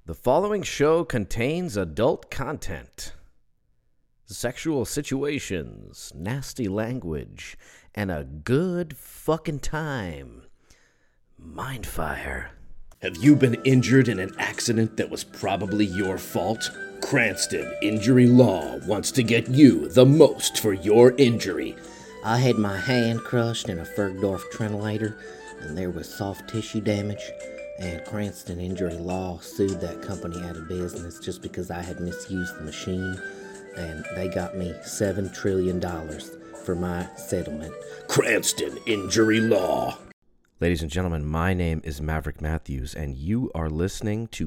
The following show contains adult content, sexual situations, nasty language, and a good fucking time. Mindfire. Have you been injured in an accident that was probably your fault? Cranston Injury Law wants to get you the most for your injury. I had my hand crushed in a Bergdorf trentulator, and there was soft tissue damage, and Cranston Injury Law sued that company out of business just because I had misused the machine, and they got me $7 trillion for my settlement. Cranston Injury Law. Ladies and gentlemen, my name is Maverick Matthews, and you are listening to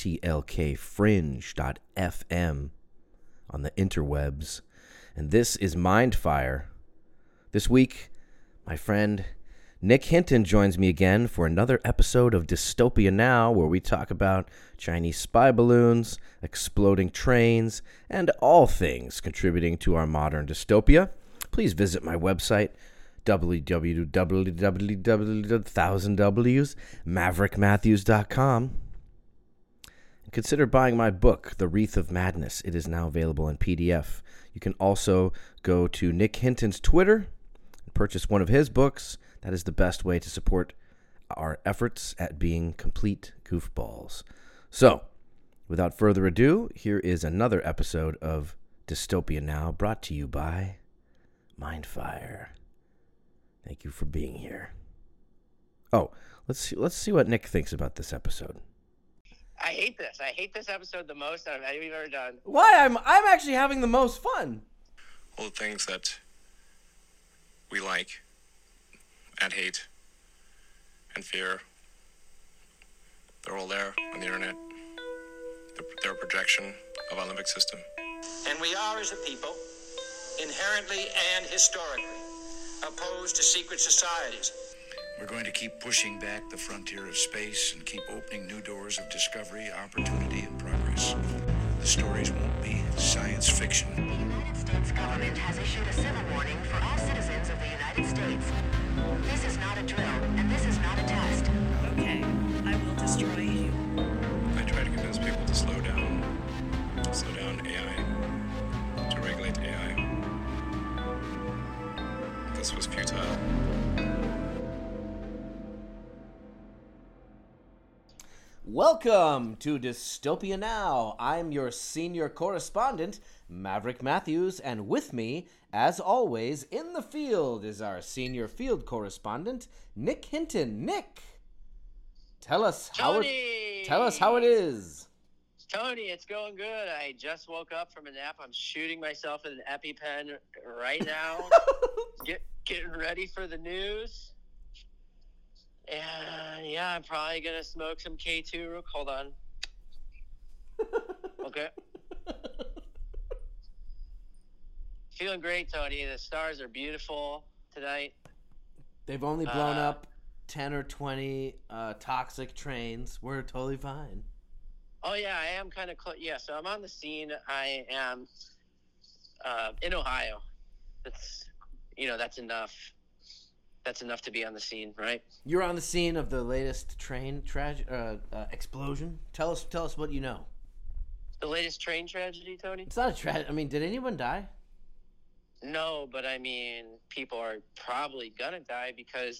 KTLKFringe.fm on the interwebs, and this is Mindfire. This week, my friend Nick Hinton joins me again for another episode of Dystopia Now, where we talk about Chinese spy balloons, exploding trains, and all things contributing to our modern dystopia. Please visit my website, www.1000wsmaverickmatthews.com. And consider buying my book, The Wreath of Madness. It is now available in PDF. You can also go to Nick Hinton's Twitter and purchase one of his books. That is the best way to support our efforts at being complete goofballs. So, without further ado, here is another episode of Dystopia Now, brought to you by Mindfire. Thank you for being here. Oh, let's see what Nick thinks about this episode. I hate this. I hate this episode the most out of any we've ever done. Why? I'm actually having the most fun. All the things that we like and hate and fear, they're all there on the internet. They're a projection of our limbic system. And we are, as a people, inherently and historically opposed to secret societies. We're going to keep pushing back the frontier of space and keep opening new doors of discovery, opportunity, and progress. The stories won't be science fiction. The United States government has issued a civil warning for all citizens of the United States. This is not a drill, and this is not a test. Okay, I will destroy you. I try to convince people to slow down AI, to regulate AI. This was futile. Welcome to Dystopia Now. I'm your senior correspondent, Maverick Matthews, and with me, as always, in the field is our senior field correspondent, Nick Hinton. Nick, tell us how it is. Tony, it's going good. I just woke up from a nap. I'm shooting myself with an EpiPen right now. Getting ready for the news. And yeah, I'm probably gonna smoke some K2. Hold on. Okay. Feeling great, Tony. The stars are beautiful tonight. They've only blown up 10 or 20 toxic trains. We're totally fine. Oh yeah, I am kind of close. Yeah, so I'm on the scene. I am in Ohio. That's enough. That's enough to be on the scene, right? You're on the scene of the latest train explosion. Tell us what you know. The latest train tragedy, Tony? It's not a tragedy. I mean, did anyone die? No, but I mean, people are probably gonna die because,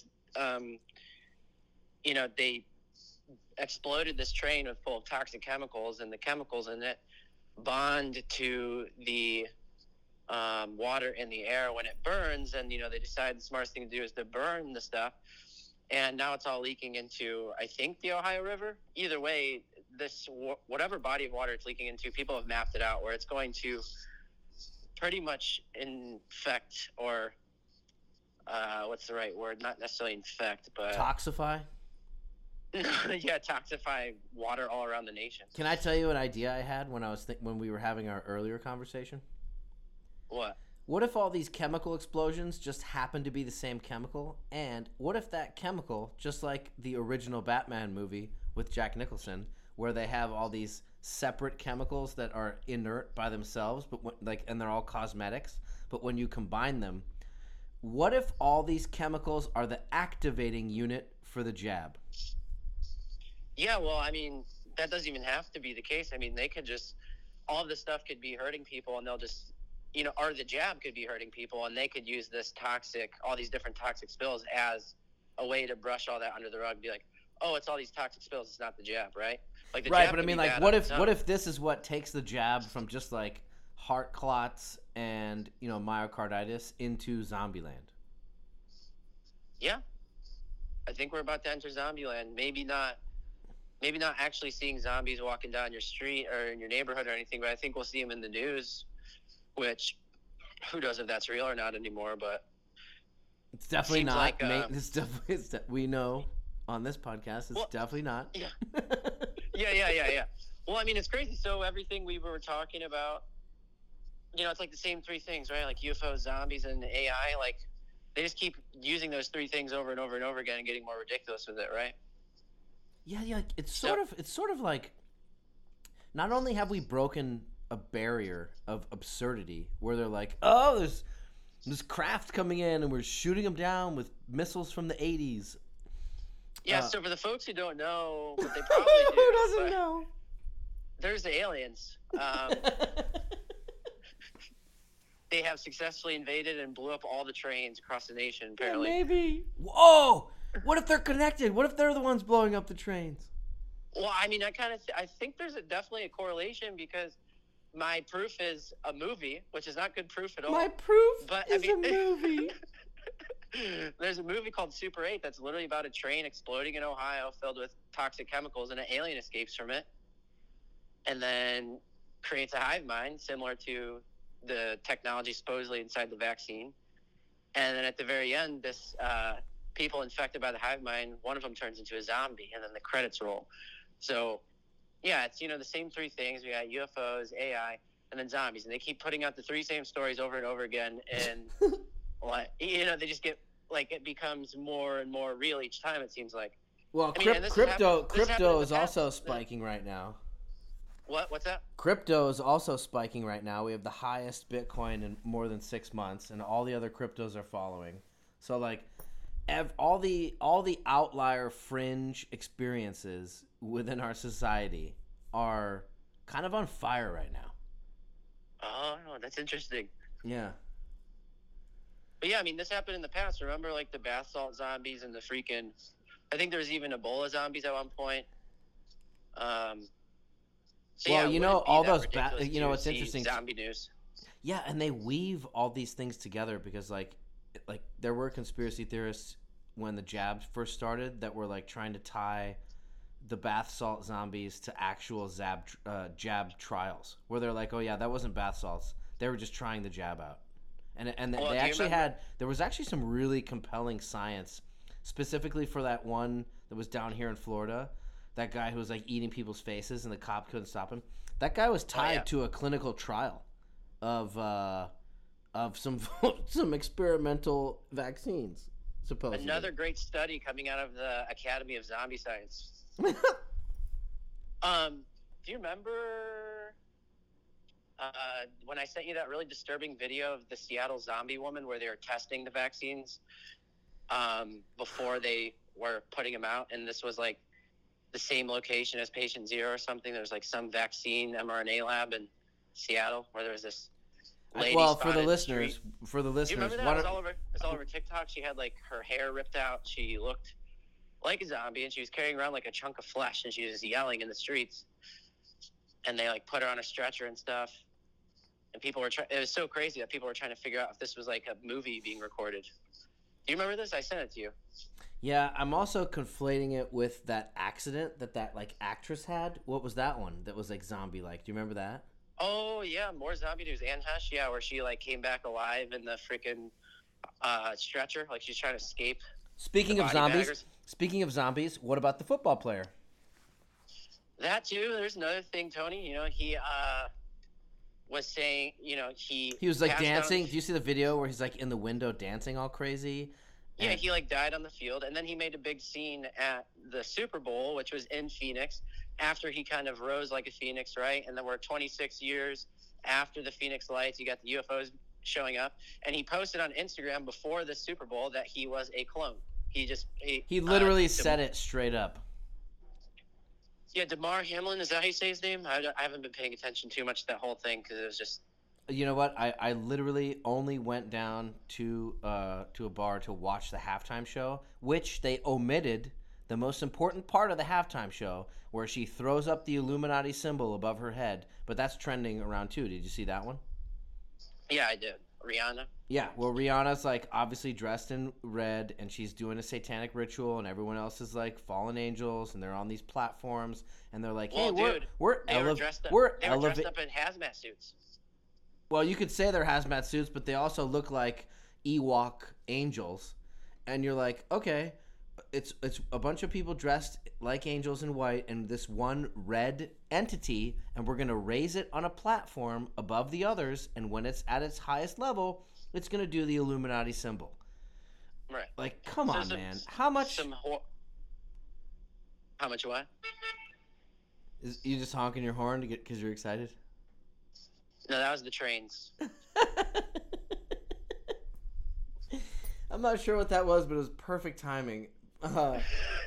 they exploded this train full of toxic chemicals, and the chemicals in it bond to the water in the air when it burns, and they decided the smartest thing to do is to burn the stuff, and now it's all leaking into, I think, the Ohio River. Either way, this whatever body of water it's leaking into, people have mapped it out where it's going to pretty much infect, or what's the right word? Not necessarily infect, but toxify. Yeah, toxify water all around the nation. Can I tell you an idea I had when we were having our earlier conversation? What? What if all these chemical explosions just happen to be the same chemical? And what if that chemical, just like the original Batman movie with Jack Nicholson, where they have all these separate chemicals that are inert by themselves, but and they're all cosmetics, but when you combine them, what if all these chemicals are the activating unit for the jab? Yeah, well, I mean, that doesn't even have to be the case. I mean, they could just, all of this stuff could be hurting people, and they'll just, or the jab could be hurting people, and they could use this all these different toxic spills as a way to brush all that under the rug and be like, oh, it's all these toxic spills, it's not the jab, right? Like the Right, jab but I could mean, be like, bad what on if its what own. if this is what takes the jab from just like heart clots and myocarditis into Zombieland? Yeah, I think we're about to enter Zombieland. Maybe not actually seeing zombies walking down your street or in your neighborhood or anything, but I think we'll see them in the news, which who knows if that's real or not anymore, but It's definitely seems not. like, It's definitely. We know on this podcast, it's definitely not. Yeah. Yeah. Well, I mean, it's crazy. So everything we were talking about, it's like the same three things, right? Like UFOs, zombies, and AI. Like they just keep using those three things over and over and over again and getting more ridiculous with it, right? Yeah. It's sort of like. Not only have we broken a barrier of absurdity, where they're like, oh, there's craft coming in, and we're shooting them down with missiles from the 80s. Yeah, so for the folks who don't know, what they probably do. Who doesn't know? There's the aliens. They have successfully invaded and blew up all the trains across the nation, apparently. Yeah, maybe. Whoa! What if they're connected? What if they're the ones blowing up the trains? Well, I mean, I think there's definitely a correlation, because my proof is a movie, which is not good proof at all. My proof is a movie. There's a movie called Super 8 that's literally about a train exploding in Ohio filled with toxic chemicals, and an alien escapes from it and then creates a hive mind similar to the technology supposedly inside the vaccine. And then at the very end, this people infected by the hive mind, one of them turns into a zombie, and then the credits roll. So, yeah, it's, the same three things. We got UFOs, AI, and then zombies. And they keep putting out the three same stories over and over again. And, they just get, it becomes more and more real each time, it seems like. Well, I mean, crypto is also spiking right now. What's that? Crypto is also spiking right now. We have the highest Bitcoin in more than 6 months, and all the other cryptos are following. So, all the outlier fringe experiences within our society are kind of on fire right now. Oh, that's interesting. Yeah. But yeah, I mean, this happened in the past. Remember, the bath salt zombies and the freaking, I think there was even Ebola zombies at one point. So well, yeah, all those it's it's interesting. Zombie news. Yeah, and they weave all these things together because there were conspiracy theorists when the jab first started that were trying to tie the bath salt zombies to actual jab trials, where they're like, oh yeah, that wasn't bath salts. They were just trying the jab out. And they actually there was actually some really compelling science, specifically for that one that was down here in Florida. That guy who was eating people's faces and the cop couldn't stop him. That guy was tied to a clinical trial of some some experimental vaccines, supposedly. Another great study coming out of the Academy of Zombie Science. Do you remember when I sent you that really disturbing video of the Seattle zombie woman where they were testing the vaccines before they were putting them out? And this was the same location as Patient Zero or something. There was some vaccine mRNA lab in Seattle where there was this lady. Well, for the listeners, do you remember that? It was all over TikTok. She had her hair ripped out. She looked like a zombie, and she was carrying around a chunk of flesh, and she was just yelling in the streets. And they put her on a stretcher and stuff. And people were it was so crazy that people were trying to figure out if this was a movie being recorded. Do you remember this? I sent it to you. Yeah, I'm also conflating it with that accident that actress had. What was that one that was zombie-like? Do you remember that? Oh, yeah, more zombie news. Anne Hesh, yeah, where she came back alive in the freaking stretcher. She's trying to escape. Speaking of zombies, what about the football player? That too. There's another thing, Tony. He was saying, he was dancing. Do you see the video where he's in the window dancing all crazy? Yeah, he died on the field, and then he made a big scene at the Super Bowl, which was in Phoenix, after he kind of rose like a phoenix, right? And then we're 26 years after the Phoenix Lights. You got the UFOs showing up, and he posted on Instagram before the Super Bowl that he was a clone. He literally said it straight up. Yeah, Damar Hamlin, is that how you say his name? I haven't been paying attention too much to that whole thing because it was just. You know what? I literally only went down to a bar to watch the halftime show, which they omitted the most important part of the halftime show, where she throws up the Illuminati symbol above her head. But that's trending around too. Did you see that one? Yeah, I did. Rihanna. Yeah, well, Rihanna's like obviously dressed in red, and she's doing a satanic ritual, and everyone else is like fallen angels, and they're on these platforms, and they're like, "Hey, well, dude, we're they were dressed up in hazmat suits." Well, you could say they're hazmat suits, but they also look like Ewok angels, and you're like, okay, it's a bunch of people dressed like angels in white, and this one red entity, and we're gonna raise it on a platform above the others, and when it's at its highest level, it's gonna do the Illuminati symbol. Right. Like, come on, man. How much? How much what? Is you just honking your horn to get because you're excited? No, that was the trains. I'm not sure what that was, but it was perfect timing. No,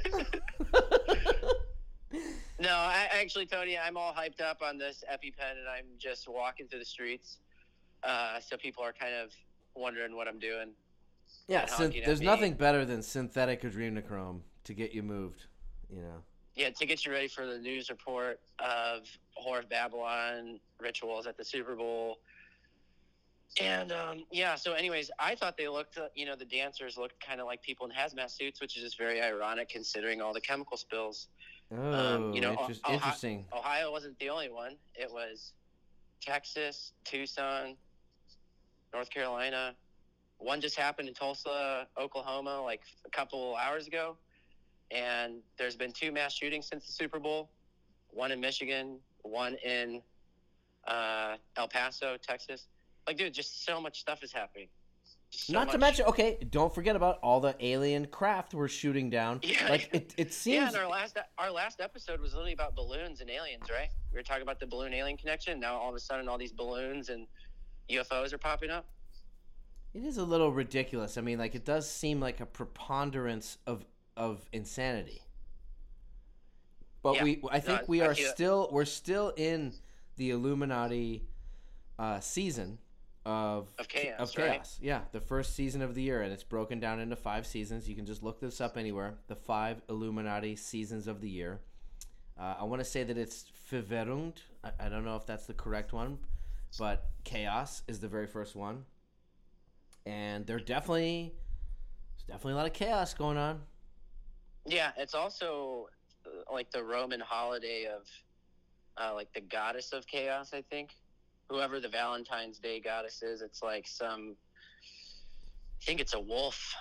actually, Tony, I'm all hyped up on this EpiPen, and I'm just walking through the streets. So people are kind of wondering what I'm doing. Yeah, there's nothing better than synthetic adrenochrome to get you moved, you know. Yeah, to get you ready for the news report of Whore of Babylon rituals at the Super Bowl. And, so anyways, I thought they looked, the dancers looked kind of like people in hazmat suits, which is just very ironic considering all the chemical spills. Oh, interesting. Ohio wasn't the only one. It was Texas, Tucson, North Carolina. One just happened in Tulsa, Oklahoma, like a couple hours ago. And there's been 2 mass shootings since the Super Bowl, one in Michigan, one in El Paso, Texas. Like, dude, just so much stuff is happening. Not to mention, okay, don't forget about all the alien craft we're shooting down. Yeah, like it seems. Yeah, and our last episode was literally about balloons and aliens, right? We were talking about the balloon-alien connection. Now all of a sudden, all these balloons and UFOs are popping up. It is a little ridiculous. I mean, like, it does seem like a preponderance of insanity. But yeah. I think we're still in the Illuminati season of chaos. Right? Yeah, the first season of the year, and it's broken down into 5 seasons. You can just look this up anywhere. The 5 Illuminati seasons of the year. I want to say that it's Verwirrung. I don't know if that's the correct one, but Chaos is the very first one. And there's definitely a lot of chaos going on. Yeah, it's also like the Roman holiday of like the goddess of chaos, I think. Whoever the Valentine's Day goddess is, it's like I think it's a wolf.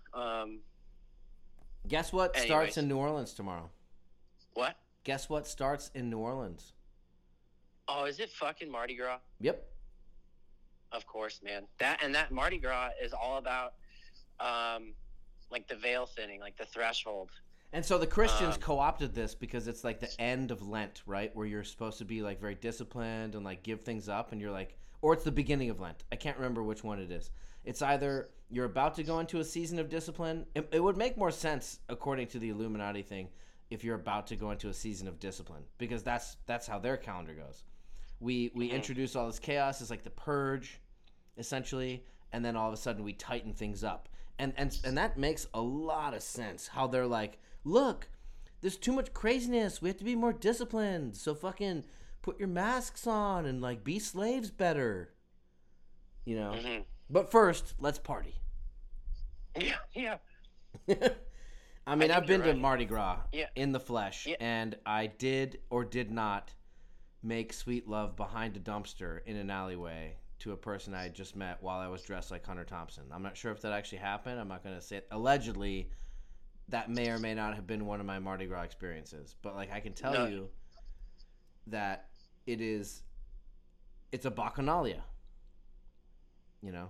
Guess what starts in New Orleans tomorrow? What? Guess what starts in New Orleans? Oh, is it fucking Mardi Gras? Yep. Of course, man. That Mardi Gras is all about like the veil thinning, like the threshold. And so the Christians co-opted this because it's like the end of Lent, right? Where you're supposed to be like very disciplined and like give things up, and you're like, or it's the beginning of Lent. I can't remember which one it is. It's either you're about to go into a season of discipline. It would make more sense according to the Illuminati thing if you're about to go into a season of discipline, because that's how their calendar goes. We introduce all this chaos. It's like the purge, essentially, and then all of a sudden we tighten things up. And that makes a lot of sense, how they're like, look, there's too much craziness. We have to be more disciplined. So fucking put your masks on and like be slaves better. You know? Mm-hmm. But first, let's party. Yeah. I mean, I've been to Mardi Gras in the flesh, yeah. And I did or did not make sweet love behind a dumpster in an alleyway to a person I had just met while I was dressed like Hunter Thompson. I'm not sure if that actually happened. I'm not going to say it. Allegedly, that may or may not have been one of my Mardi Gras experiences. But like, I can tell you that it's a bacchanalia. You know?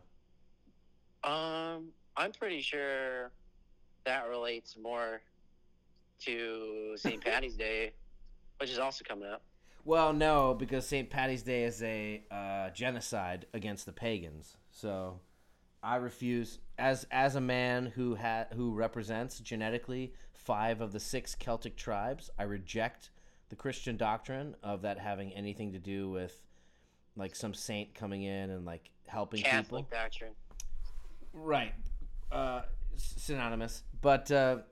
I'm pretty sure that relates more to St. Patty's Day, which is also coming up. Well, no, because St. Patty's Day is a genocide against the pagans. So I refuse, as a man who represents genetically 5 of the 6 Celtic tribes, I reject the Christian doctrine of that having anything to do with like some saint coming in and like helping Catholic people. doctrine. Right. Synonymous. But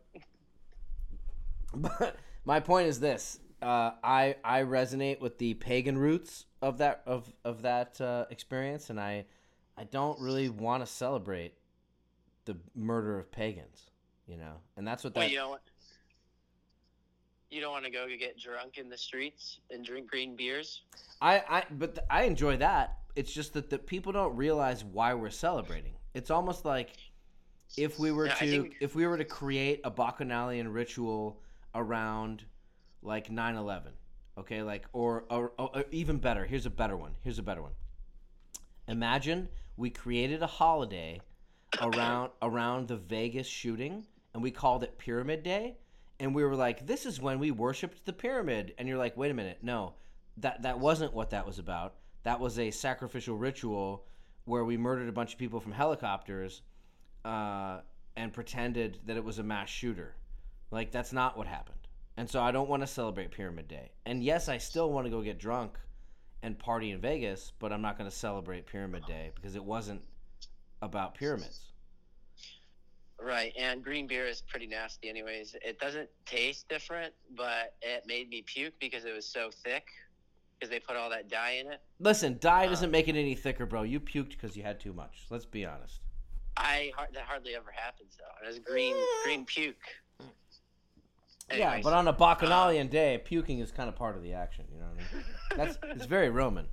my point is this. I resonate with the pagan roots of that experience, and I don't really want to celebrate the murder of pagans, and that's what that. Well, you don't want to go get drunk in the streets and drink green beers. But I enjoy that. It's just that the people don't realize why we're celebrating. It's almost like if we were to create a bacchanalian ritual around like 9/11, okay, like or even better. Here's a better one. Imagine we created a holiday around the Vegas shooting, and we called it Pyramid Day, and we were like, this is when we worshipped the pyramid. And you're like, wait a minute, no, that wasn't what that was about. That was a sacrificial ritual where we murdered a bunch of people from helicopters and pretended that it was a mass shooter. Like, that's not what happened. And so I don't want to celebrate Pyramid Day. And yes, I still want to go get drunk and party in Vegas, but I'm not going to celebrate Pyramid Day because it wasn't about pyramids. Right, and green beer is pretty nasty anyways. It doesn't taste different, but it made me puke because it was so thick because they put all that dye in it. Listen, dye doesn't make it any thicker, bro. You puked because you had too much. Let's be honest. That hardly ever happens, though. It was green puke. Anyways, yeah, but on a Bacchanalian day, puking is kind of part of the action. You know what I mean? It's very Roman.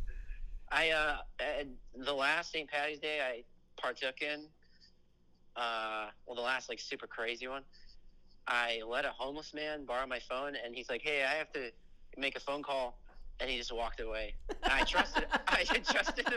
The last St. Patty's Day I partook in, the last like super crazy one, I let a homeless man borrow my phone, and he's like, "Hey, I have to make a phone call," and he just walked away. And I trusted him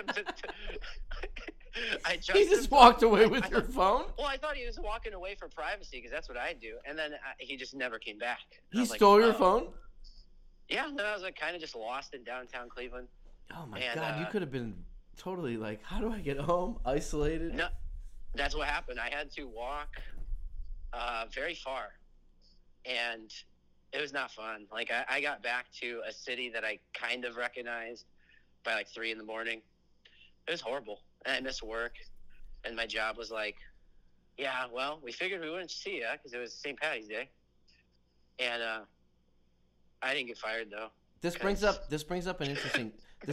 He just walked away with your phone? Well, I thought he was walking away for privacy because that's what I do. And then he just never came back. He stole your phone? Yeah, then I was like kind of just lost in downtown Cleveland. Oh my God, you could have been totally like, how do I get home? Isolated? No, that's what happened. I had to walk very far, and it was not fun. Like I got back to a city that I kind of recognized by like 3 a.m. It was horrible. And I missed work, and my job was like, yeah, well, we figured we wouldn't see you because it was St. Patty's Day. And I didn't get fired, though. This brings up an interesting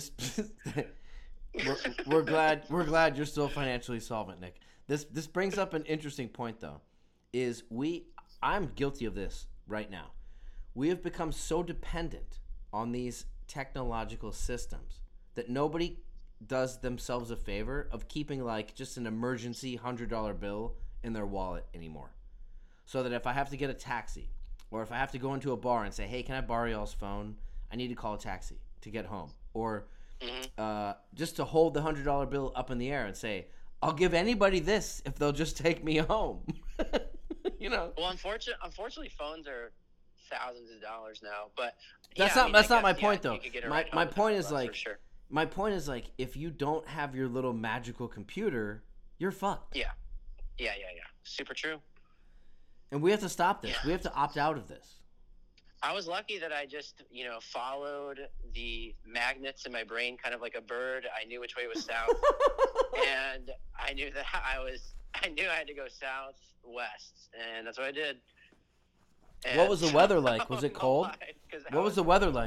we're glad you're still financially solvent, Nick. This brings up an interesting point, though. I'm guilty of this right now. We have become so dependent on these technological systems that nobody does themselves a favor of keeping like just an emergency $100 bill in their wallet anymore. So that if I have to get a taxi, or if I have to go into a bar and say, hey, can I borrow y'all's phone? I need to call a taxi to get home. Or just to hold the $100 bill up in the air and say, I'll give anybody this if they'll just take me home. Well, unfortunately, phones are thousands of dollars now. But that's not my point, though. My point is like, sure. My point is like, if you don't have your little magical computer, you're fucked. Yeah. Super true. And we have to stop this. Yeah. We have to opt out of this. I was lucky that I just, followed the magnets in my brain, kind of like a bird. I knew which way was south, and I knew that I had to go southwest, and that's what I did. And what was the weather like? Was it cold? What was the weather like?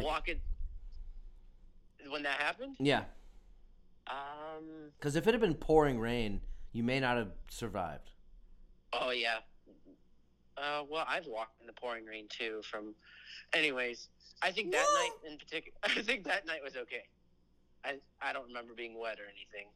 When that happened? Yeah. Because if it had been pouring rain, you may not have survived. Oh, yeah. Well, I've walked in the pouring rain, too. Anyways, I think that night in particular, was okay. I don't remember being wet or anything.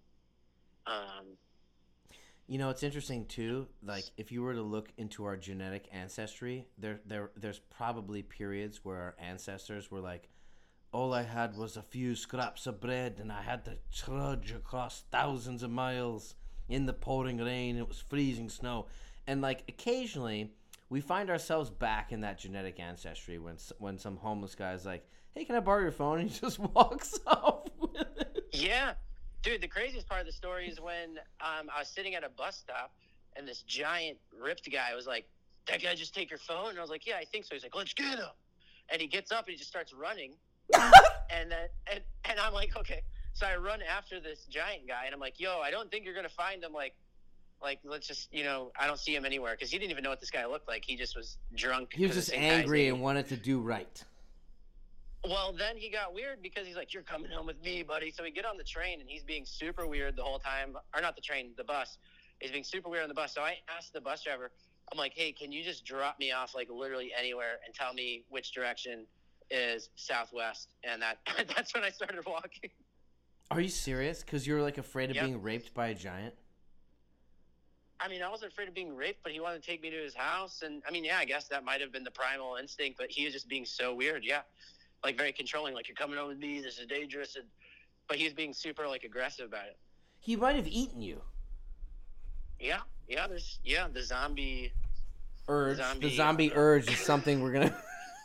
It's interesting, too. Like, if you were to look into our genetic ancestry, there's probably periods where our ancestors were like, all I had was a few scraps of bread, and I had to trudge across thousands of miles in the pouring rain. It was freezing snow. And, like, occasionally, we find ourselves back in that genetic ancestry when some homeless guy's like, hey, can I borrow your phone? And he just walks off with it. Yeah. Dude, the craziest part of the story is when I was sitting at a bus stop, and this giant ripped guy was like, that guy just take your phone? And I was like, yeah, I think so. He's like, let's get him. And he gets up and he just starts running. and I'm like, okay. So I run after this giant guy, and I'm like, yo, I don't think you're going to find him. Like, let's just, I don't see him anywhere. Because he didn't even know what this guy looked like. He just was drunk. He was just angry and wanted to do right. Well, then he got weird because he's like, you're coming home with me, buddy. So we get on the train, and he's being super weird the whole time. Or not the train, the bus. He's being super weird on the bus. So I asked the bus driver, I'm like, hey, can you just drop me off, like, literally anywhere and tell me which direction is southwest? And that's when I started walking. Are you serious? Because you were, like, afraid of being raped by a giant? I mean, I wasn't afraid of being raped, but he wanted to take me to his house. And, I mean, yeah, I guess that might have been the primal instinct, but he was just being so weird, yeah. Like, very controlling, like, you're coming home with me, this is dangerous. But he was being super, like, aggressive about it. He might have eaten you. Yeah, the zombie urge. The zombie urge is something we're gonna.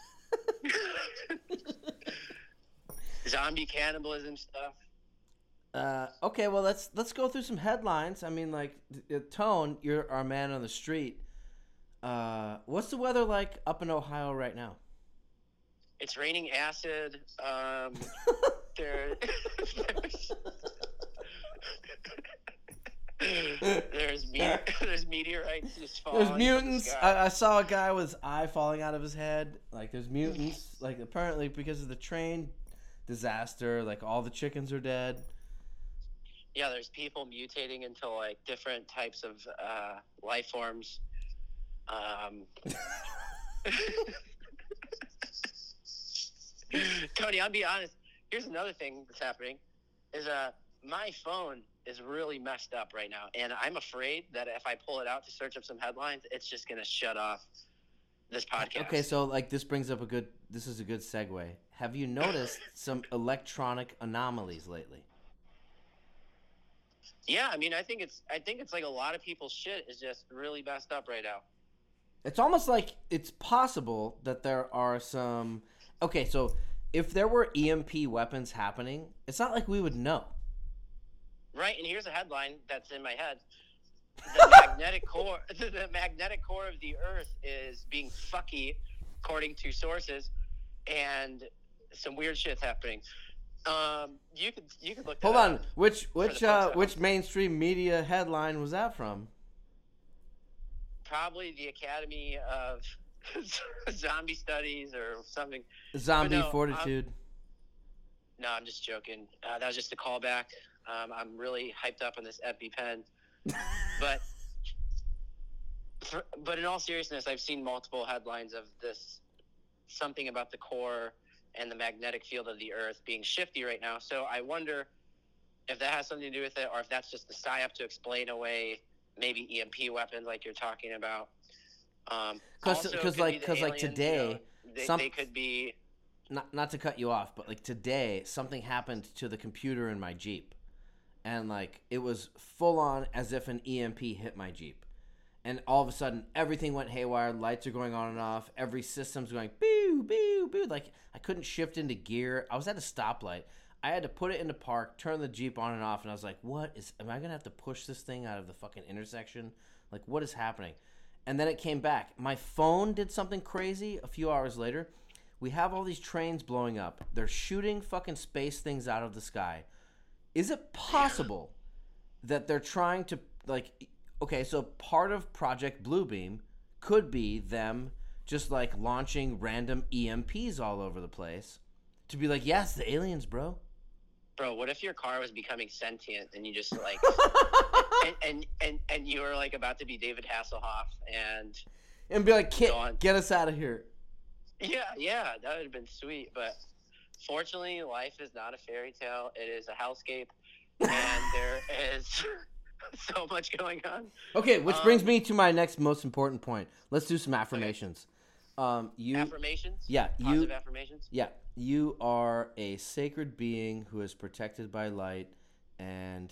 Zombie cannibalism stuff. Okay, well let's go through some headlines. I mean, like, Tone, you're our man on the street. What's the weather like up in Ohio right now? It's raining acid. There's meteorites just falling. There's mutants. I saw a guy with his eye falling out of his head. Like, there's mutants. Like, apparently because of the train disaster, like, all the chickens are dead. Yeah, there's people mutating into, like, different types of life forms. Tony, I'll be honest. Here's another thing that's happening. Is my phone is really messed up right now, and I'm afraid that if I pull it out to search up some headlines, it's just going to shut off this podcast. Okay, so, like, this is a good segue. Have you noticed some electronic anomalies lately? Yeah, I mean, I think it's like a lot of people's shit is just really messed up right now. It's almost like it's possible that there are some. Okay, so if there were EMP weapons happening, it's not like we would know. Right, and here's a headline that's in my head: the magnetic core of the Earth is being fucky, according to sources, and some weird shit's happening. You could look. Hold on, which mainstream media headline was that from? Probably the Academy of Zombie Studies or something. Zombie Fortitude. I'm just joking. That was just a callback. I'm really hyped up on this EpiPen. But in all seriousness, I've seen multiple headlines of this, something about the core and the magnetic field of the Earth being shifty right now. So I wonder if that has something to do with it, or if that's just a psyop to explain away maybe EMP weapons like you're talking about. Because like today, they could be. Not to cut you off, but like today, something happened to the computer in my Jeep. And, like, it was full on as if an EMP hit my Jeep. And all of a sudden, everything went haywire. Lights are going on and off. Every system's going boo, boo, boo. Like, I couldn't shift into gear. I was at a stoplight. I had to put it into park, turn the Jeep on and off. And I was like, am I going to have to push this thing out of the fucking intersection? Like, what is happening? And then it came back. My phone did something crazy a few hours later. We have all these trains blowing up. They're shooting fucking space things out of the sky. Is it possible that they're trying to, like, okay, so part of Project Bluebeam could be them just, like, launching random EMPs all over the place to be like, yes, the aliens, bro. Bro, what if your car was becoming sentient and you just, like, and you were, like, about to be David Hasselhoff and be like, Kit, get us out of here. Yeah, that would have been sweet, but fortunately, life is not a fairy tale. It is a hellscape, and there is so much going on. Okay, which brings me to my next most important point. Let's do some affirmations. Okay. Affirmations? Yeah. Positive affirmations? Yeah. You are a sacred being who is protected by light, and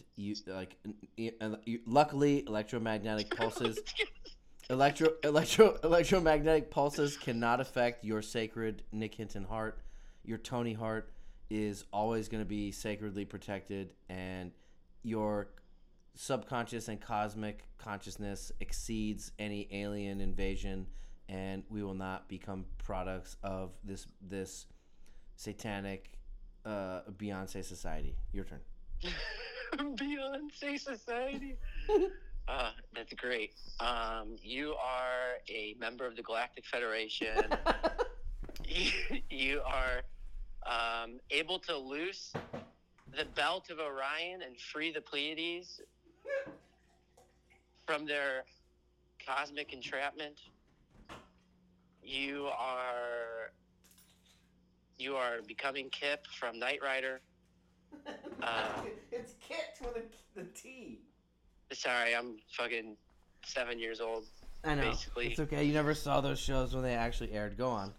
luckily, electromagnetic pulses... Electromagnetic pulses cannot affect your sacred Nick Hinton heart. Your Tony heart is always going to be sacredly protected, and your subconscious and cosmic consciousness exceeds any alien invasion and we will not become products of this satanic Beyonce society. Your turn. Beyonce Society. That's great. You are a member of the Galactic Federation. You are able to loose the belt of Orion and free the Pleiades from their cosmic entrapment. You are becoming Kip from Knight Rider. It's Kit with the T. Sorry, I'm fucking 7 years old. I know. Basically. It's okay. You never saw those shows when they actually aired. Go on.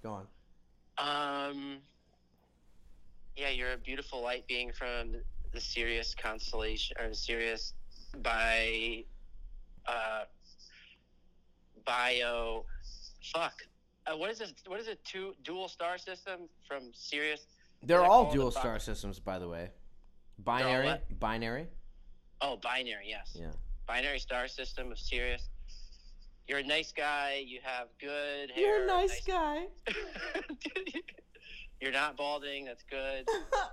Yeah, you're a beautiful light being from the Sirius constellation, or the Sirius bio. Fuck. What is this? What is it? Dual star system from Sirius? They're all dual star systems, by the way. Binary. Oh, binary. Yes. Yeah. Binary star system of Sirius. You're a nice guy. You have good hair. You're a nice guy. You're not balding. That's good.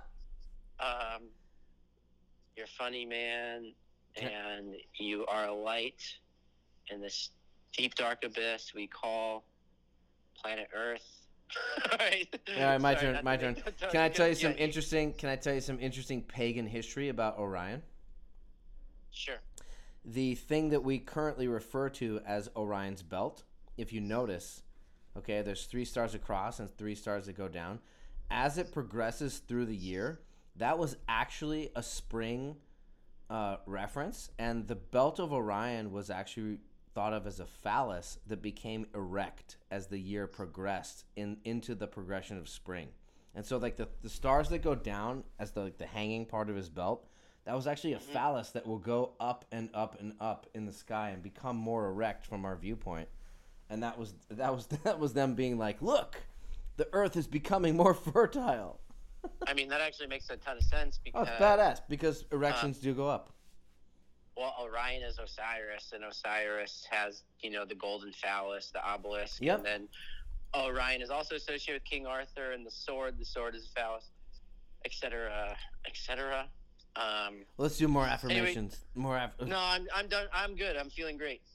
You're a funny man, and you are a light in this deep dark abyss we call planet Earth. All right, my turn. Can I tell you some interesting pagan history about Orion? Sure. The thing that we currently refer to as Orion's belt, if you notice, okay, there's 3 stars across and 3 stars that go down. As it progresses through the year, that was actually a spring reference, and the belt of Orion was actually thought of as a phallus that became erect as the year progressed into the progression of spring. And so like the stars that go down as the hanging part of his belt, that was actually a phallus that will go up and up and up in the sky and become more erect from our viewpoint. And that was them being like, look, the Earth is becoming more fertile. I mean, that actually makes a ton of sense because it's badass because erections do go up. Well, Orion is Osiris, and Osiris has, the golden phallus, the obelisk. Yep. And then Orion is also associated with King Arthur and the sword. The sword is a phallus, etc., etc. Let's do more affirmations. Anyway, no, I'm done. I'm good. I'm feeling great.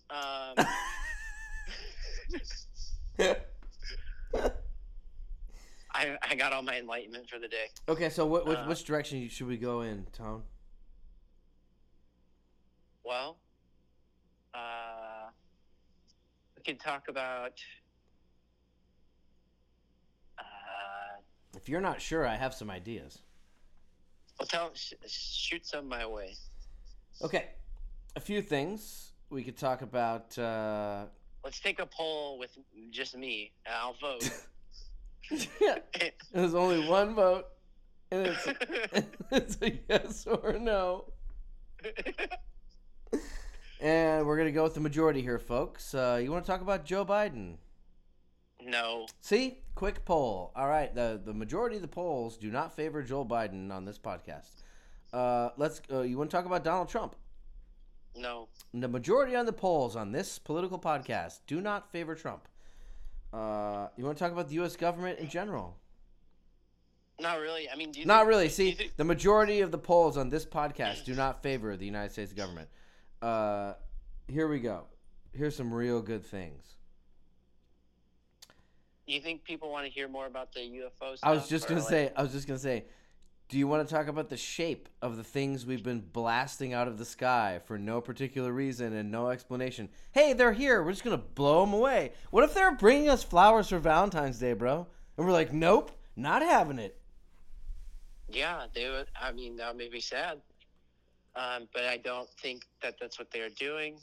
I got all my enlightenment for the day. Okay, so which direction should we go in, Tone? Well, we can talk about. If you're not sure, I have some ideas. Well, shoot some my way. Okay, a few things we could talk about. Let's take a poll with just me, and I'll vote. Yeah, there's only one vote, and it's a yes or no. And we're going to go with the majority here, folks. You want to talk about Joe Biden? No. See? Quick poll. All right. The majority of the polls do not favor Joe Biden on this podcast. You want to talk about Donald Trump? No. The majority on the polls on this political podcast do not favor Trump. You want to talk about the U.S. government in general? Not really. I mean, not really. See, the majority of the polls on this podcast do not favor the United States government. Here we go. Here's some real good things. You think people want to hear more about the UFO stuff? I was just gonna say, do you want to talk about the shape of the things we've been blasting out of the sky for no particular reason and no explanation? Hey, they're here. We're just gonna blow them away. What if they're bringing us flowers for Valentine's Day, bro? And we're like, nope, not having it. Yeah, they would. I mean, that would make me sad. But I don't think that that's what they're doing.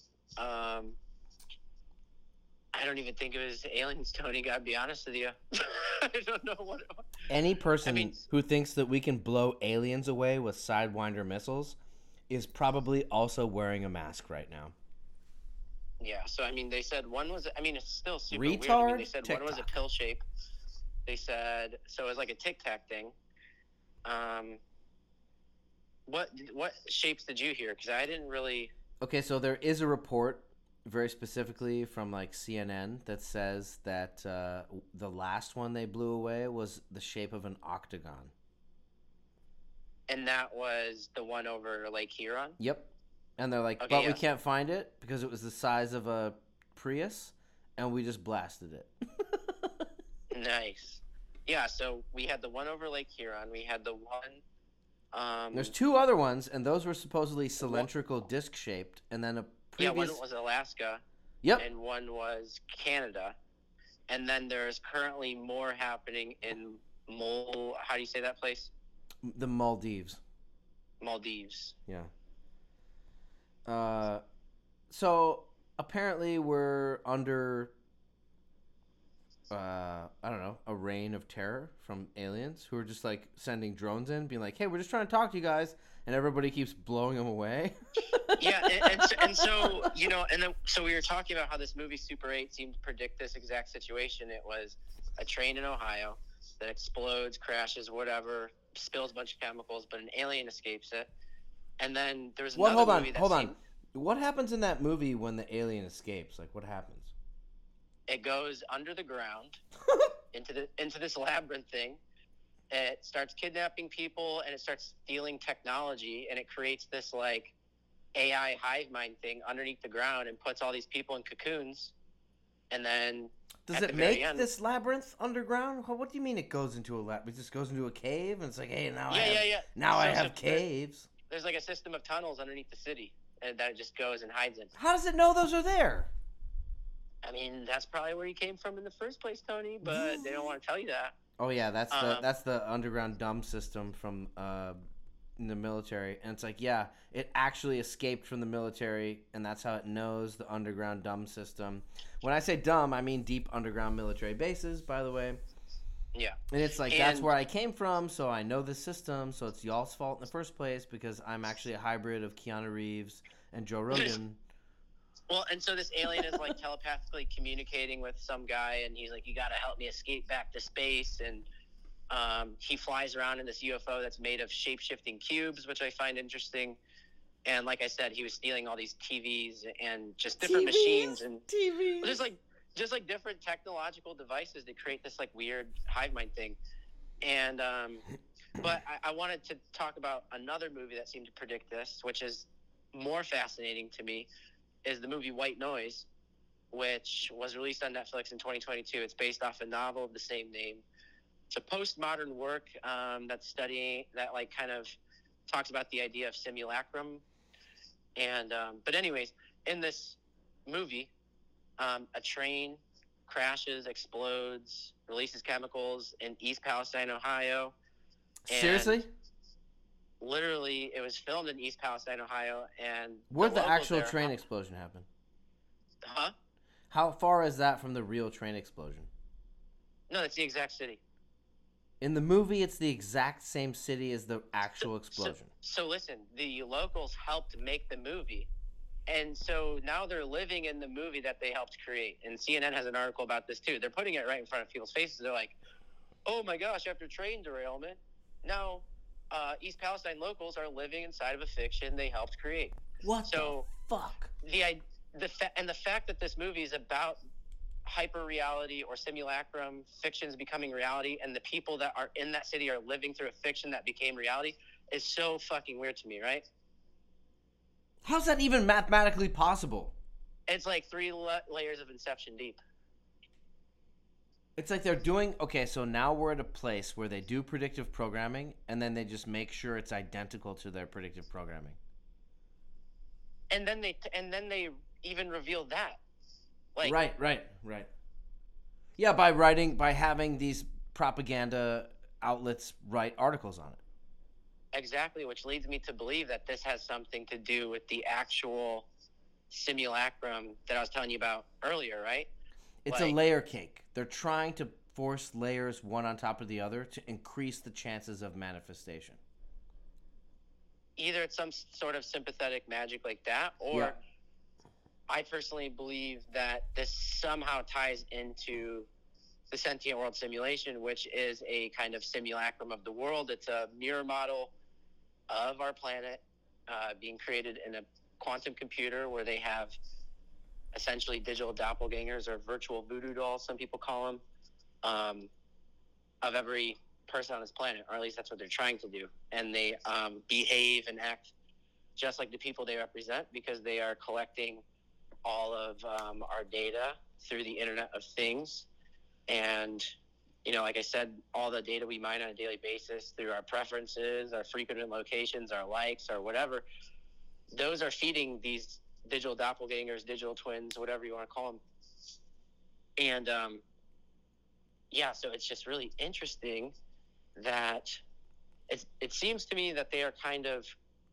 I don't even think of it as aliens, Tony. Gotta be honest with you. I don't know what. Any person who thinks that we can blow aliens away with Sidewinder missiles is probably also wearing a mask right now. Yeah. So I mean, they said one was. I mean, it's still super retard weird. I mean, they said TikTok. one was a pill shape. They said so. It was like a Tic Tac thing. What shapes did you hear? Because I didn't really. Okay, so there is a report very specifically from like CNN that says that the last one they blew away was the shape of an octagon. And that was the one over Lake Huron? Yep. And they're like, Okay, but yeah. we can't find it because it was the size of a Prius, and we just blasted it. Nice. Yeah, so we had the one over Lake Huron. We had the one... There's two other ones, and those were supposedly cylindrical disc-shaped, and then a Yeah, previous... one was Alaska. Yep. And one was Canada. And then there's currently more happening in how do you say that place? The Maldives. Maldives. Yeah. So apparently we're under, I don't know, a reign of terror from aliens who are just like sending drones in, being like, "Hey, we're just trying to talk to you guys," and everybody keeps blowing them away. Yeah, and so you know, and then so we were talking about how this movie Super 8 seemed to predict this exact situation. It was a train in Ohio that explodes, crashes, whatever, spills a bunch of chemicals, but an alien escapes it. And then there was another movie that Hold on. What happens in that movie when the alien escapes? Like, what happens? It goes under the ground into this labyrinth thing. It starts kidnapping people and it starts stealing technology, and it creates this like AI hive mind thing underneath the ground and puts all these people in cocoons. And then does it make this labyrinth underground? What do you mean it goes into a labyrinth? It just goes into a cave and it's like, hey, now I have caves. There's like a system of tunnels underneath the city and that it just goes and hides in. How does it know those are there? I mean, that's probably where you came from in the first place, Tony, but they don't want to tell you that. Oh yeah, that's the underground dumb system from in the military, and it's like, yeah, it actually escaped from the military, and that's how it knows the underground dumb system. When I say dumb, I mean deep underground military bases, by the way. Yeah. And it's like, that's where I came from, so I know the system, so it's y'all's fault in the first place because I'm actually a hybrid of Keanu Reeves and Joe Rogan. Well, and so this alien is like telepathically communicating with some guy, and he's like, you got to help me escape back to space. And he flies around in this UFO that's made of shape-shifting cubes, which I find interesting. And like I said, he was stealing all these TVs and just different machines and TVs. Just like different technological devices to create this like weird hive mind thing. And but I wanted to talk about another movie that seemed to predict this, which is more fascinating to me, is the movie White Noise, which was released on Netflix in 2022. It's based off a novel of the same name. It's a postmodern work that's studying that like kind of talks about the idea of simulacrum. And but anyways, in this movie, a train crashes, explodes, releases chemicals in East Palestine, Ohio. Seriously? Literally, it was filmed in East Palestine, Ohio, and where'd the actual train explosion happen? Huh? How far is that from the real train explosion? No, it's the exact city. In the movie, it's the exact same city as the actual explosion. So listen, the locals helped make the movie, and so now they're living in the movie that they helped create. And CNN has an article about this too. They're putting it right in front of people's faces. They're like, "Oh my gosh! After train derailment, now East Palestine locals are living inside of a fiction they helped create." What the fuck? The fact that this movie is about hyper reality or simulacrum fictions becoming reality, and the people that are in that city are living through a fiction that became reality, is so fucking weird to me, right? How's that even mathematically possible? It's like three layers of Inception deep. It's like they're doing, okay, so now we're at a place where they do predictive programming, and then they just make sure it's identical to their predictive programming. And then they even reveal that. Like, Right. Yeah, by having these propaganda outlets write articles on it. Exactly, which leads me to believe that this has something to do with the actual simulacrum that I was telling you about earlier, right? It's a layer cake. They're trying to force layers one on top of the other to increase the chances of manifestation. Either it's some sort of sympathetic magic like that, or I personally believe that this somehow ties into the sentient world simulation, which is a kind of simulacrum of the world. It's a mirror model of our planet being created in a quantum computer where they have essentially digital doppelgangers or virtual voodoo dolls, some people call them, of every person on this planet, or at least that's what they're trying to do. And they behave and act just like the people they represent because they are collecting all of our data through the Internet of Things. And, you know, like I said, all the data we mine on a daily basis through our preferences, our frequent locations, our likes, or whatever, those are feeding these digital doppelgangers, digital twins, whatever you want to call them. And, yeah, so it's just really interesting that it seems to me that they are kind of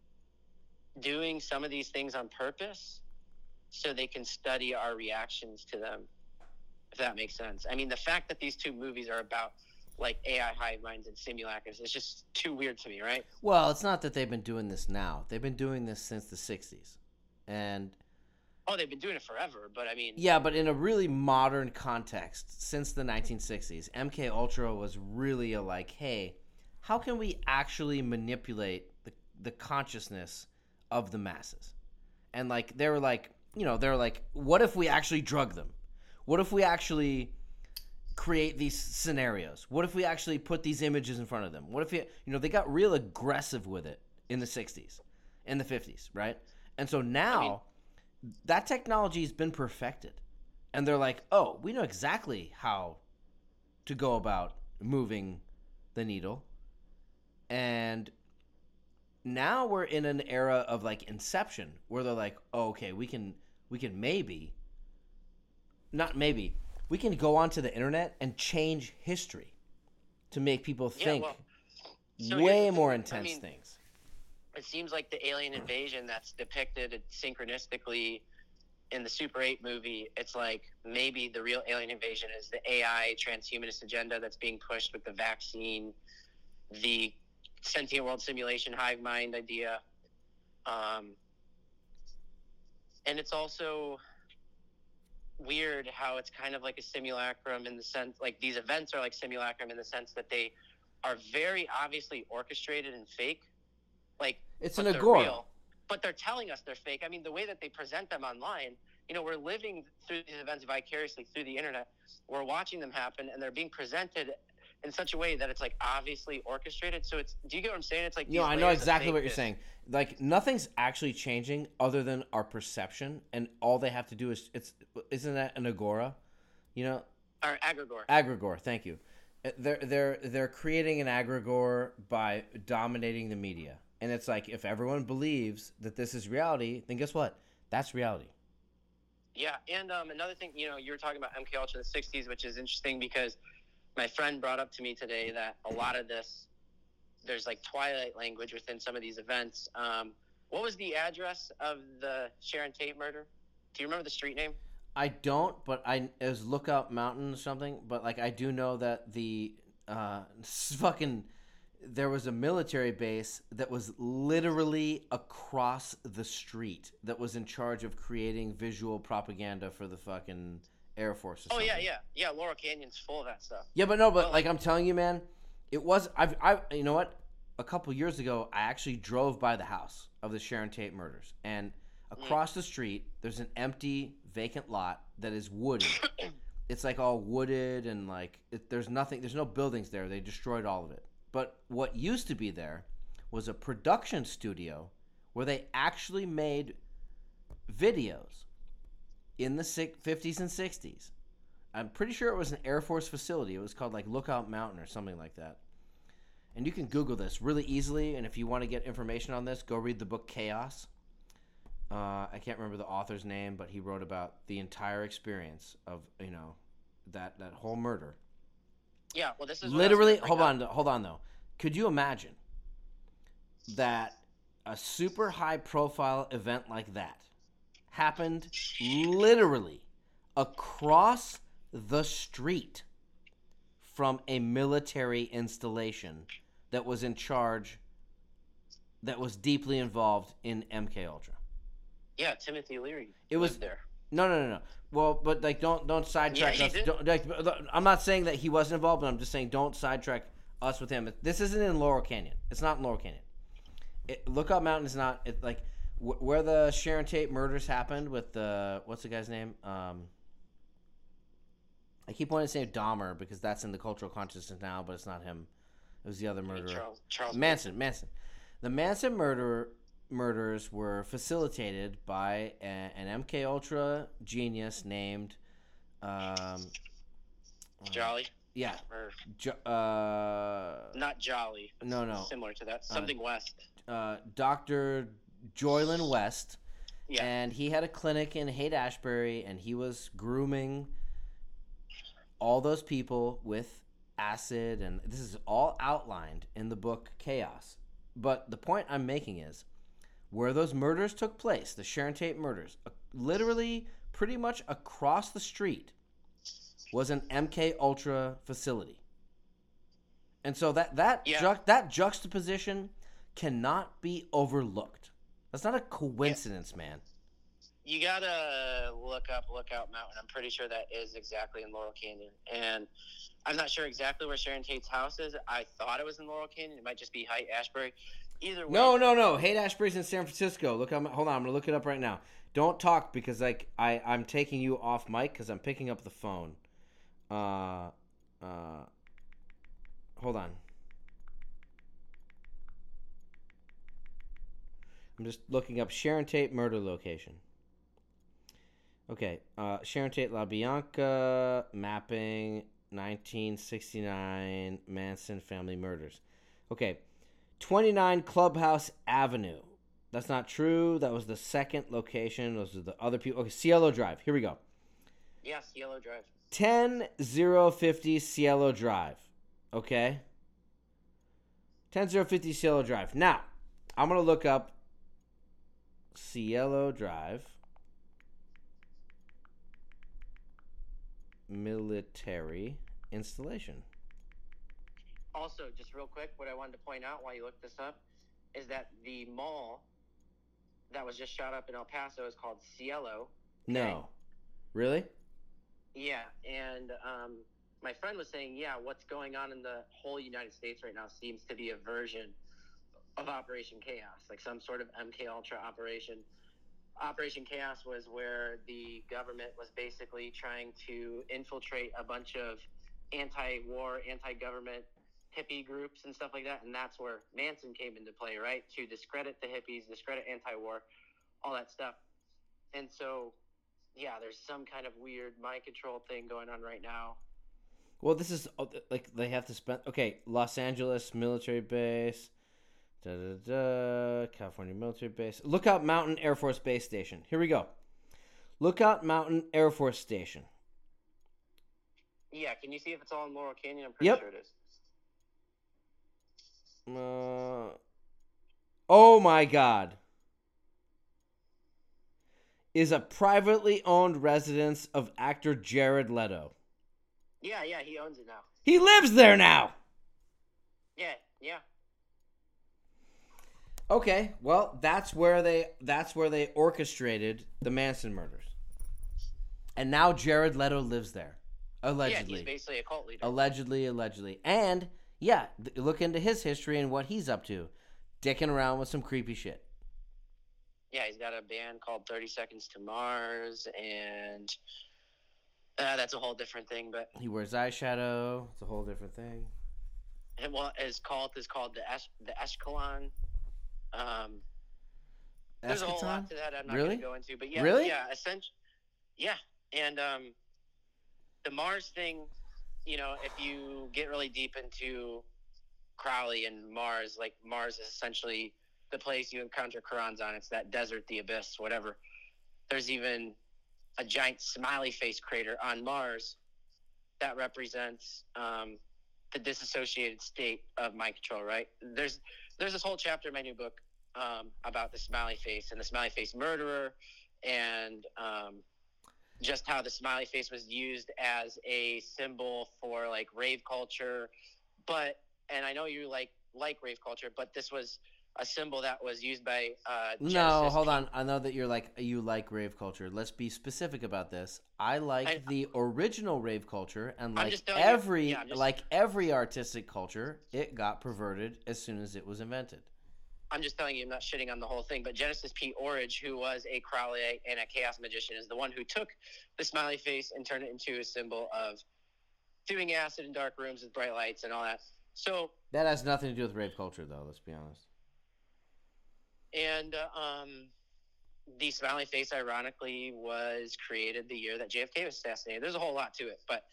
doing some of these things on purpose so they can study our reactions to them, if that makes sense. I mean, the fact that these two movies are about like AI hive minds and simulacrums is just too weird to me, right? Well, it's not that they've been doing this now. They've been doing this since the 60s. And oh, they've been doing it forever, but I mean, yeah, but in a really modern context, since the 1960s, MK Ultra was really a like, hey, how can we actually manipulate the consciousness of the masses? And like they were like, you know, they're like, what if we actually drug them? What if we actually create these scenarios? What if we actually put these images in front of them? What if you know, they got real aggressive with it in the 60s, in the 50s, right? And so now that technology has been perfected. And they're like, oh, we know exactly how to go about moving the needle. And now we're in an era of like Inception where they're like, oh, okay, we can maybe, not maybe, we can go onto the internet and change history to make people think way more intense things. It seems like the alien invasion that's depicted synchronistically in the Super 8 movie, it's like maybe the real alien invasion is the AI transhumanist agenda that's being pushed with the vaccine, the sentient world simulation hive mind idea. And it's also weird how it's kind of like a simulacrum in the sense, like these events are like simulacrum in the sense that they are very obviously orchestrated and fake. Like it's an agora, real, but they're telling us they're fake. I mean, the way that they present them online, you know, we're living through these events vicariously through the internet. We're watching them happen, and they're being presented in such a way that it's like obviously orchestrated. So it's, do you get what I'm saying? It's like, no, I know exactly what you're saying. Like nothing's actually changing other than our perception, and all they have to do is isn't that an agora? You know, or agregor. Agregor, thank you. They're creating an agregor by dominating the media. And it's like, if everyone believes that this is reality, then guess what? That's reality. Yeah, and another thing, you know, you were talking about MK Ultra in the 60s, which is interesting because my friend brought up to me today that a lot of this, there's like Twilight language within some of these events. What was the address of the Sharon Tate murder? Do you remember the street name? I don't, but it was Lookout Mountain or something. But like, I do know that the there was a military base that was literally across the street that was in charge of creating visual propaganda for the fucking Air Force or something. Yeah, Laurel Canyon's full of that stuff. Yeah, but no, but like I'm telling you, man, it was, I you know what? A couple years ago, I actually drove by the house of the Sharon Tate murders, and across the street, there's an empty, vacant lot that is wooded. It's like all wooded and like, there's no buildings there. They destroyed all of it. But what used to be there was a production studio where they actually made videos in the 50s and 60s. I'm pretty sure it was an Air Force facility. It was called like Lookout Mountain or something like that. And you can Google this really easily. And if you want to get information on this, go read the book Chaos. I can't remember the author's name, but he wrote about the entire experience of, you know, that whole murder. Yeah, well, this is literally. Hold on though. Could you imagine that a super high profile event like that happened literally across the street from a military installation that was in charge, that was deeply involved in MK Ultra? Yeah, Timothy Leary. It was there. No. Well, but like, don't sidetrack us. I'm not saying that he wasn't involved, but I'm just saying don't sidetrack us with him. This isn't in Laurel Canyon. It's not in Laurel Canyon. Lookout Mountain is not. Like where the Sharon Tate murders happened with the what's the guy's name? I keep wanting to say Dahmer because that's in the cultural consciousness now, but it's not him. It was the other murderer. Charles Manson. The Manson murders were facilitated by an MK Ultra genius named Jolly. Yeah. Or Not Jolly. No. Similar to that. Something West. Dr. Joylin West. Yeah. And he had a clinic in Haight-Ashbury, and he was grooming all those people with acid, and this is all outlined in the book Chaos. But the point I'm making is, where those murders took place, the Sharon Tate murders, literally pretty much across the street was an MK Ultra facility. And so that juxtaposition cannot be overlooked. That's not a coincidence, man. You gotta look up Lookout Mountain. I'm pretty sure that is exactly in Laurel Canyon. And I'm not sure exactly where Sharon Tate's house is. I thought it was in Laurel Canyon. It might just be Haight-Ashbury. Either way. No. Haight-Ashbury's in San Francisco. Hold on, I'm gonna look it up right now. Don't talk because I'm taking you off mic because I'm picking up the phone. Hold on. I'm just looking up Sharon Tate murder location. Okay, Sharon Tate LaBianca, mapping, 1969, Manson family murders. Okay, 29 Clubhouse Avenue. That's not true. That was the second location. Those are the other people. Okay, Cielo Drive. Here we go. Yeah, Cielo Drive. 10050 Cielo Drive. Okay? 10050 Cielo Drive. Now, I'm going to look up Cielo Drive military installation. Also, just real quick, what I wanted to point out while you look this up is that the mall that was just shot up in El Paso is called Cielo. No. Really? Yeah, and my friend was saying, what's going on in the whole United States right now seems to be a version of Operation Chaos, like some sort of MK Ultra operation. Operation Chaos was where the government was basically trying to infiltrate a bunch of anti-war, anti-government hippie groups and stuff like that, and that's where Manson came into play, right? To discredit the hippies, discredit anti-war, all that stuff. And so, yeah, there's some kind of weird mind control thing going on right now. Well, this is like they have to spend. Okay, Los Angeles military base. California military base. Lookout Mountain Air Force Base Station. Here we go. Lookout Mountain Air Force Station. Yeah, can you see if it's all in Laurel Canyon? I'm pretty sure it is. Oh my God. Is a privately owned residence of actor Jared Leto. Yeah, he owns it now. He lives there now. Yeah. Okay, well, that's where they orchestrated the Manson murders. And now Jared Leto lives there. Allegedly. Yeah, he's basically a cult leader. Allegedly. And, yeah, look into his history and what he's up to. Dicking around with some creepy shit. Yeah, he's got a band called 30 Seconds to Mars, and that's a whole different thing. But he wears eyeshadow. It's a whole different thing. And his cult is called the Eshkelon. There's a whole lot to that I'm not going to go into. But yeah, really? Yeah, essentially. Yeah, and the Mars thing, if you get really deep into Crowley and Mars, like Mars is essentially the place you encounter Qurans on. It's that desert, the abyss, whatever. There's even a giant smiley face crater on Mars that represents the disassociated state of mind control, right? There's this whole chapter in my new book about the smiley face and the smiley face murderer, and just how the smiley face was used as a symbol for like rave culture. And I know you like rave culture, but this was a symbol that was used by No, hold on. I know that you like rave culture. Let's be specific about this. I like the original rave culture, and every artistic culture, it got perverted as soon as it was invented. I'm just telling you, I'm not shitting on the whole thing, but Genesis P. Orridge, who was a Crowley and a Chaos Magician, is the one who took the smiley face and turned it into a symbol of doing acid in dark rooms with bright lights and all that. So That has nothing to do with rave culture, though, let's be honest. And the smiley face, ironically, was created the year that JFK was assassinated. There's a whole lot to it, but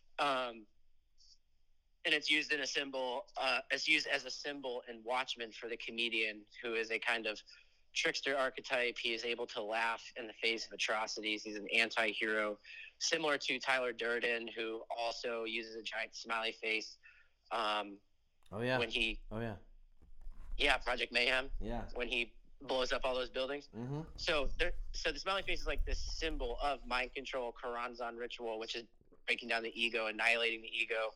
and it's used in a symbol. It's used as a symbol in Watchmen for the comedian, who is a kind of trickster archetype. He is able to laugh in the face of atrocities. He's an anti-hero, similar to Tyler Durden, who also uses a giant smiley face. When he Project Mayhem. Yeah. When he blows up all those buildings. Mm-hmm. So the smiley face is like this symbol of mind control, Karanzan ritual, which is breaking down the ego, annihilating the ego.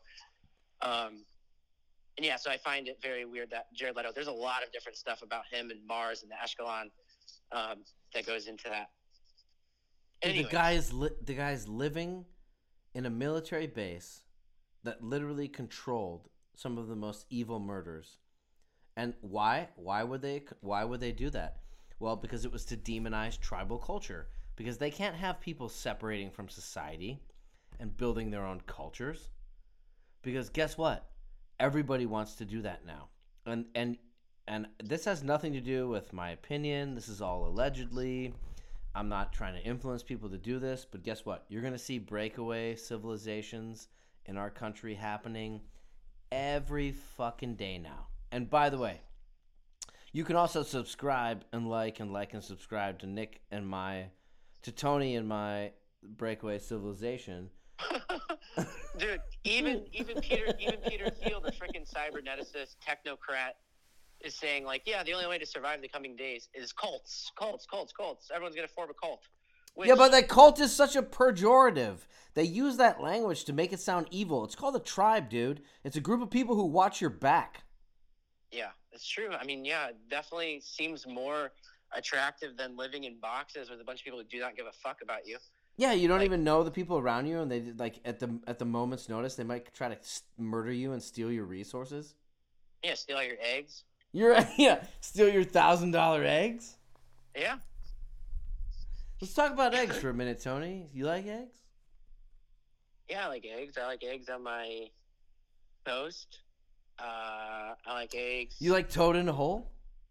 And yeah, so I find it very weird that Jared Leto, there's a lot of different stuff about him and Mars and the Ashkelon that goes into that. The guy's living in a military base that literally controlled some of the most evil murders. And why? Why would they do that? Well, because it was to demonize tribal culture. Because they can't have people separating from society and building their own cultures. Because guess what? Everybody wants to do that now. And this has nothing to do with my opinion. This is all allegedly. I'm not trying to influence people to do this, but guess what? You're going to see breakaway civilizations in our country happening every fucking day now. And by the way, you can also subscribe and like and subscribe to Nick and to Tony and my breakaway civilization. Dude, even Peter Thiel, the freaking cyberneticist technocrat, is saying like, yeah, the only way to survive the coming days is cults. Everyone's gonna form a cult. Yeah, but that cult is such a pejorative. They use that language to make it sound evil. It's called a tribe, dude. It's a group of people who watch your back. Yeah, it's true. I mean, yeah, it definitely seems more attractive than living in boxes with a bunch of people who do not give a fuck about you. Yeah, you don't even know the people around you, and they like at the moment's notice, they might try to murder you and steal your resources. Yeah, steal your eggs. Steal your $1,000 eggs. Yeah. Let's talk about eggs for a minute, Tony. You like eggs? Yeah, I like eggs. I like eggs on my toast. I like eggs. You like toad in a hole?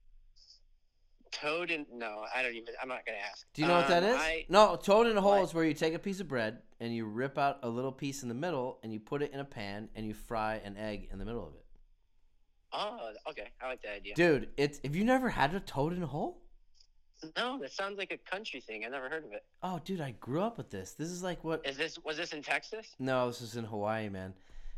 No, I'm not going to ask. Do you know what that is? No, toad in a hole is where you take a piece of bread and you rip out a little piece in the middle and you put it in a pan and you fry an egg in the middle of it. Oh, okay. I like that idea. Dude, have you never had a toad in a hole? No, that sounds like a country thing. I never heard of it. Oh, dude, I grew up with this. This is like what... Was this in Texas? No, this is in Hawaii, man.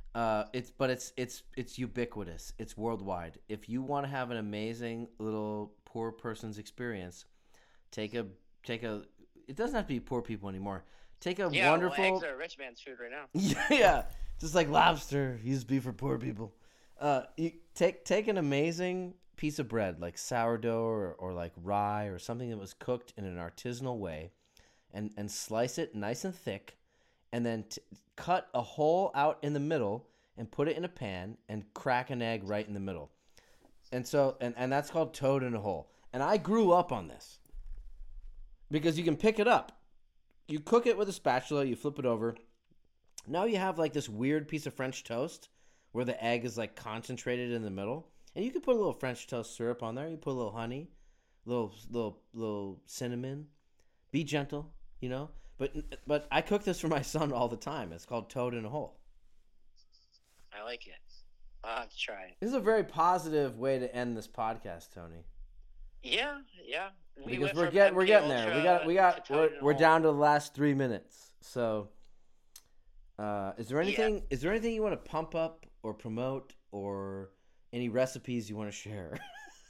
It's ubiquitous. It's worldwide. If you want to have an amazing little poor person's experience, take a. It doesn't have to be poor people anymore. Take a wonderful. Well, eggs are a rich man's food right now. Yeah, just like lobster used to be for poor people. You take an amazing piece of bread like sourdough or like rye or something that was cooked in an artisanal way, and slice it nice and thick. And then cut a hole out in the middle and put it in a pan and crack an egg right in the middle. And so, and that's called toad in a hole. And I grew up on this because you can pick it up. You cook it with a spatula, you flip it over. Now you have like this weird piece of French toast where the egg is like concentrated in the middle. And you can put a little French toast syrup on there. You put a little honey, little cinnamon. Be gentle, you know. But I cook this for my son all the time. It's called toad in a hole. I like it. I'll have to try it. This is a very positive way to end this podcast, Tony. Yeah. Because we're getting there. We're down to the last 3 minutes. So, is there anything you want to pump up or promote or any recipes you want to share?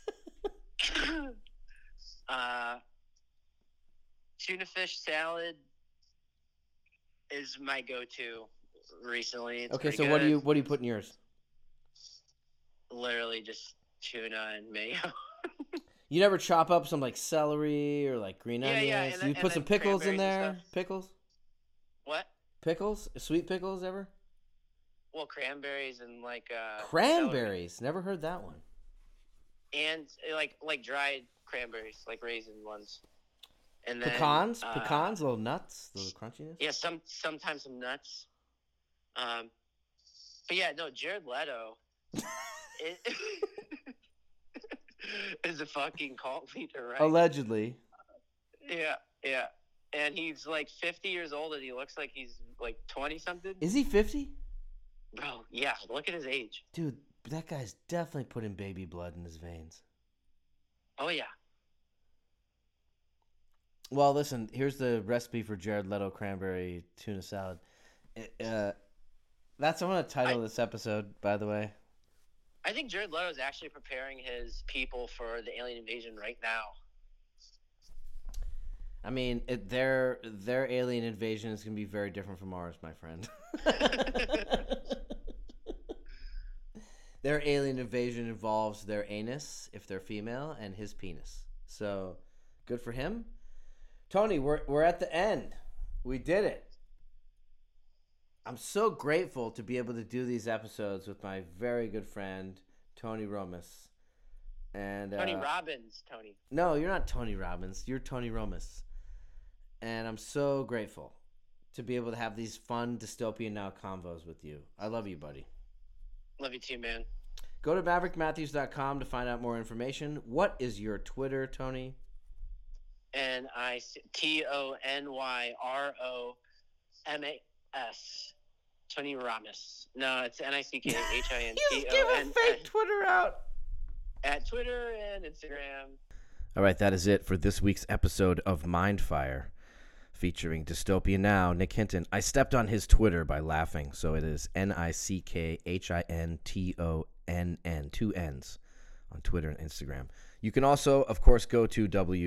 Tuna fish salad is my go-to recently. It's okay, so good. what do you put in yours? Literally just tuna and mayo. You never chop up some like celery or like green onions? Yeah, you put some pickles in there? Pickles? What? Pickles? Sweet pickles ever? Well, cranberries and like cranberries? Celery. Never heard that one. and like dried cranberries, like raisin ones. And then Pecans, little nuts, little crunchiness. Yeah, sometimes some nuts. But yeah, no, Jared Leto is a fucking cult leader, right? Allegedly. Yeah. And he's like 50 years old, and he looks like he's like 20 something. Is he 50? Bro, yeah. Look at his age, dude. That guy's definitely putting baby blood in his veins. Oh yeah. Well, listen. Here's the recipe for Jared Leto cranberry tuna salad. That's I'm gonna title this episode, by the way. I think Jared Leto is actually preparing his people for the alien invasion right now. I mean, their alien invasion is gonna be very different from ours, my friend. Their alien invasion involves their anus, if they're female, and his penis. So, good for him. Tony, we're at the end. We did it. I'm so grateful to be able to do these episodes with my very good friend, Tony Romas. And Tony Robbins, Tony. No, you're not Tony Robbins. You're Tony Romas. And I'm so grateful to be able to have these fun Dystopian Now convos with you. I love you, buddy. Love you too, man. Go to maverickmatthews.com to find out more information. What is your Twitter, Tony? NICTONYROMAS. Tony Ramos. No, it's NICKHINTON. You give a fake Twitter out. At Twitter and Instagram. All right, that is it for this week's episode of Mindfire, featuring Dystopia Now, Nick Hinton. I stepped on his Twitter by laughing, so it is NICKHINTONN, 2 N's, on Twitter and Instagram. You can also, of course, go to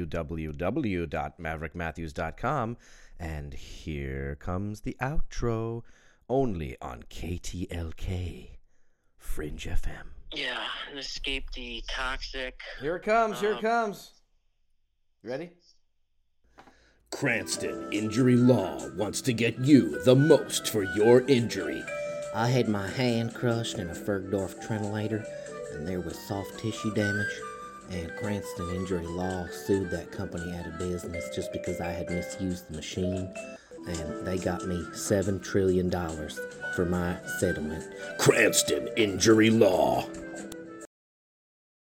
www.maverickmatthews.com, and here comes the outro, only on KTLK, Fringe FM. Yeah, and escape the toxic. Here it comes, here it comes. You ready? Cranston Injury Law wants to get you the most for your injury. I had my hand crushed in a Bergdorf Trentilator, and there was soft tissue damage, and Cranston Injury Law sued that company out of business just because I had misused the machine, and they got me $7 trillion for my settlement. Cranston Injury Law.